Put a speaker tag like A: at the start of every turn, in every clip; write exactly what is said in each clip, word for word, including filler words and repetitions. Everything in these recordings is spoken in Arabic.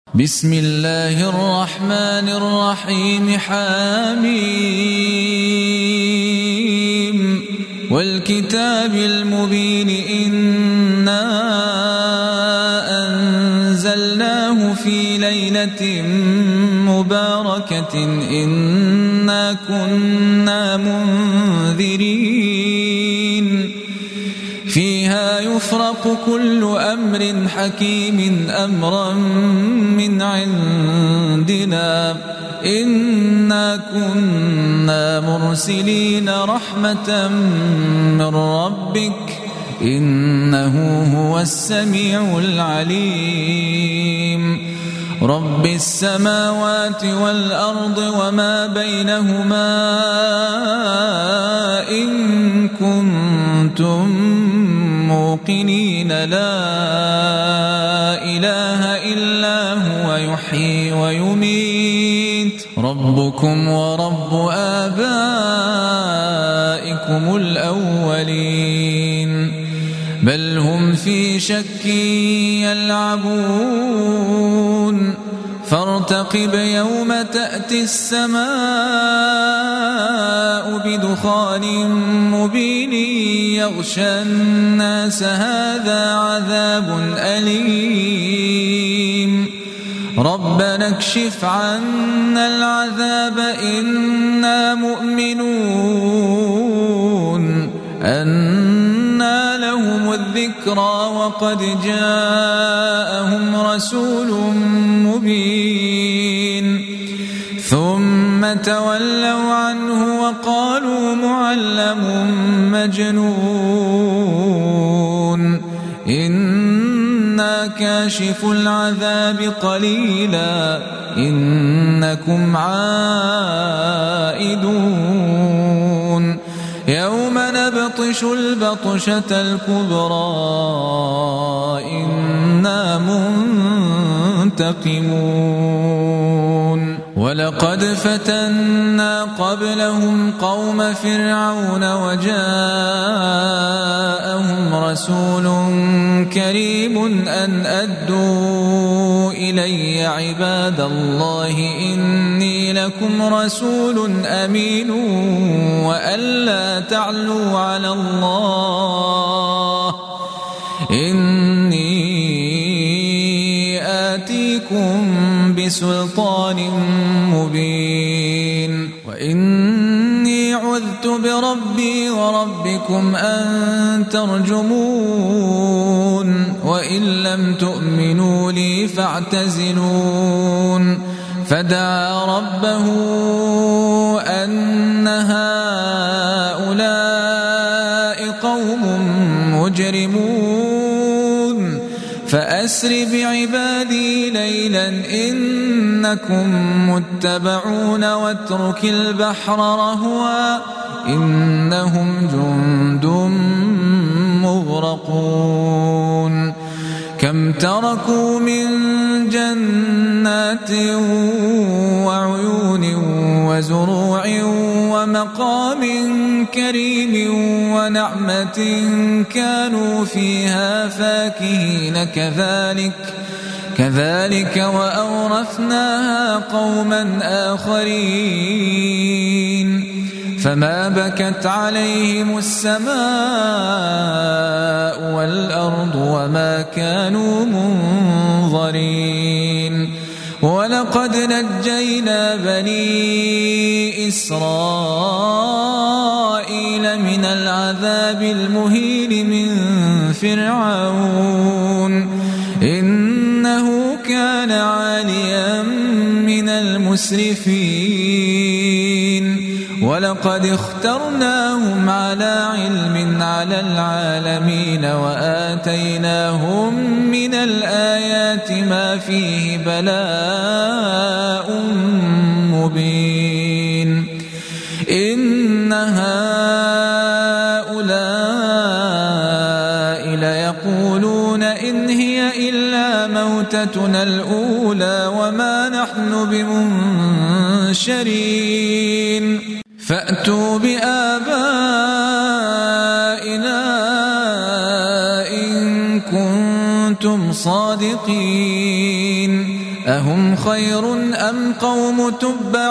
A: بسم الله الرحمن الرحيم. حميم والكتاب المبين إنا أنزلناه في ليلة مباركة إنا كنا منذرين فيها يفرق كل أمر حكيم أمرا من عندنا إنا كنا مرسلين رحمة من ربك إنه هو السميع العليم. رب السماوات والأرض وما بينهما إن كنتم موقنين لا إله إلا هو يحيي ويميت ربكم ورب آبائكم الأولين بل هم في شك يلعبون فارتقب يوم تأتي السماء بدخان مبين يغشى الناس هذا عذاب أليم ربنا اكشف عنا العذاب إنا مؤمنون أنى لهم الذكرى وقد جاءهم رسول مبين ثم تولوا عنه وقالوا معلم مجنون إنا كاشف العذاب قليلا إنكم عائدون يوم نبطش البطشة الكبرى إنا منتقمون ولقد فتنا قبلهم قوم فرعون وجاءهم رسول كريم أن أدوا إلي عباد الله إني لكم رسول أمين وألا تعلوا على الله إني آتيكم بسلطان مبين وإني عذت بربي وربكم أن ترجمون وإن لم تؤمنوا لي فاعتزلون فدعا ربه أن هؤلاء قوم مجرمون فأسر بعبادي ليلا إنكم متبعون واترك البحر رهوا إنهم جند مغرقون كم تركوا من جنات وعيون وزروع ومقام كريم ونعمة كانوا فيها فاكهين كذلك كذلك وأورثناها قوما آخرين فما بكت عليهم السماء والأرض وما كانوا منظرين ولقد نجينا بني إسرائيل من العذاب المهين من فرعون إنه كان عاليا من المسرفين ولقد اخترناهم على علم على العالمين وآتيناهم من الآيات ما فيه بلاء مبين إن هؤلاء ليقولون إن هي إلا موتتنا الأولى وما نحن بمنشرين فأتوا بآبائنا إن كنتم صادقين أهم خير أم قوم تبع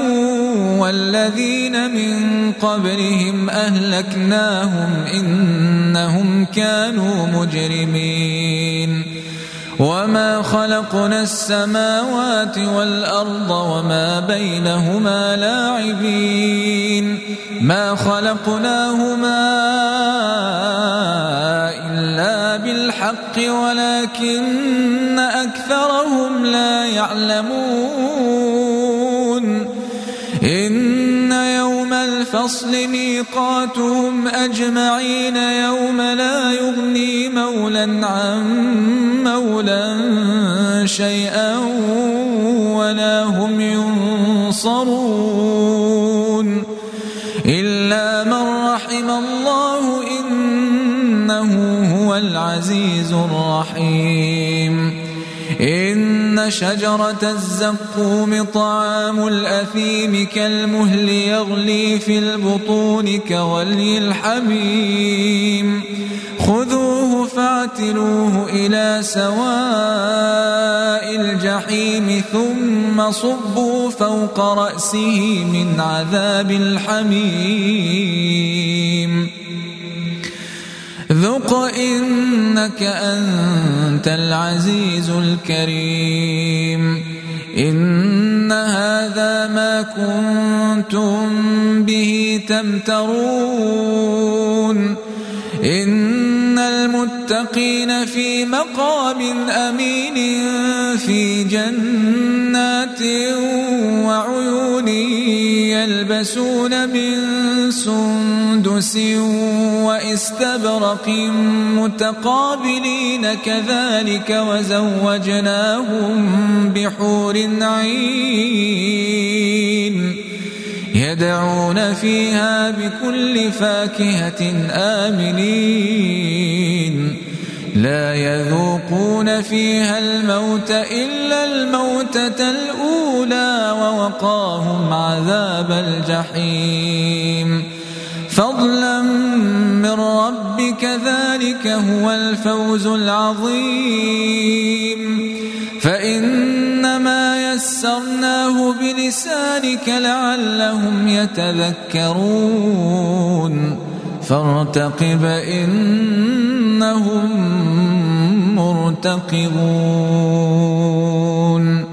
A: والذين من قبلهم أهلكناهم إنهم كانوا مجرمين وما خلقنا السماوات والأرض وما بينهما لاعبين ما خلقناهما إلا بالحق ولكن أكثرهم لا يعلمون إن يوم الفصل ميقاتهم أجمعين يوم لا يغني مولى عن مولى شيئا ولا هم ينصرون إلا من رحم الله إنه هو العزيز الرحيم إن شجرة الزقوم طعام الأثيم كالمهل يغلي في البطون كغلي الحميم خذوه فاعتلوه إلى سواء الجحيم ثم صبوا فوق رأسه من عذاب الحميم ذق إنك أنت العزيز الكريم إن هذا ما كنتم به تمترون إن المتقين في مقام أمين في جنات وعيون يلبسون من سندس واستبرق متقابلين كذلك وزوجناهم بحور عين يدعون فيها بكل فاكهة آمنين لا يذوقون فيها الموت إلا الموتة الأولى ووقاهم عذاب الجحيم فضلا من ربك ذلك هو الفوز العظيم فإنما يسرناه بلسانك لعلهم يتذكرون فارتقب إنهم مرتقبون